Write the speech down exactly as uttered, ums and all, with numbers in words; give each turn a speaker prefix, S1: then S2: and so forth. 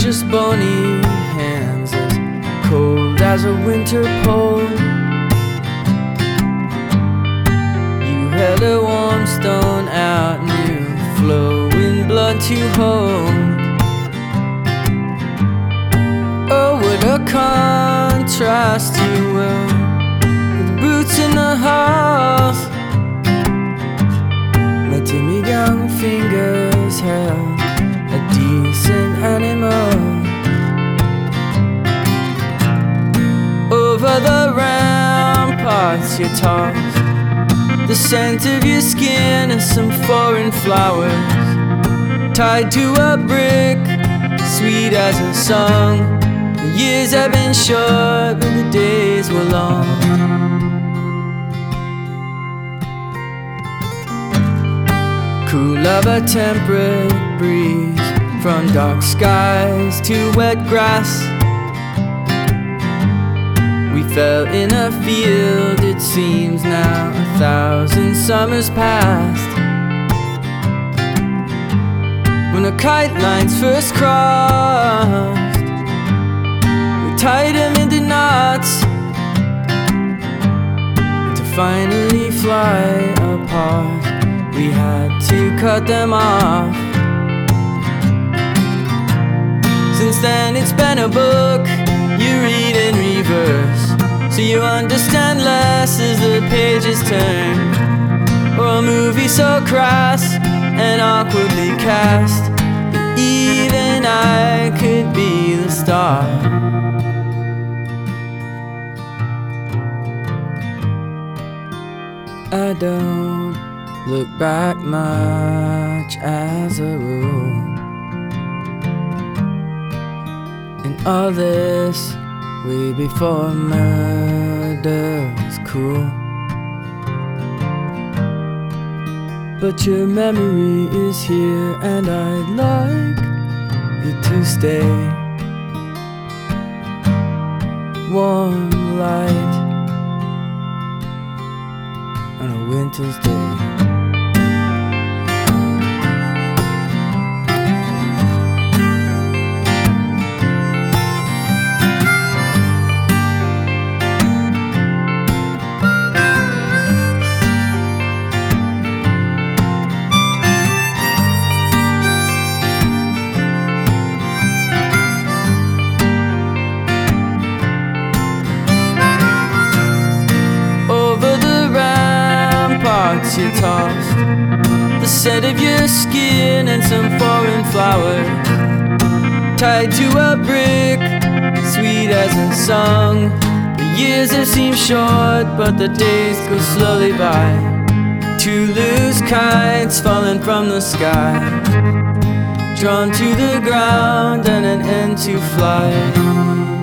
S1: precious bony hands, as cold as a winter pole. You held a warm stone out, new flowing blood to hold. Oh, what a contrast you were, with boots in the hearth. My timid young fingers held a decent animal. Over the ramparts you tossed the scent of your skin and some foreign flowers, tied to a brick, sweet as a song. The years have been short, but the days were long. Cool of a temperate breeze, from dark skies to wet grass. We fell in a field, it seems now a thousand summers past, when the kite lines first crossed. We tied them into knots to finally fly apart. We had to cut them off. Since then it's been a book you read in reverse, so you understand less as the pages turn, or a movie so crass and awkwardly cast that even I could be the star. I don't look back much as a rule, and all this way before murder was cool. But your memory is here, and I'd like you to stay. Warm light on a winter's day. You tossed the scent of your skin and some foreign flowers, tied to a brick, sweet as a song. The years have seemed short, but the days go slowly by. Two loose kites falling from the sky, drawn to the ground and an end to fly.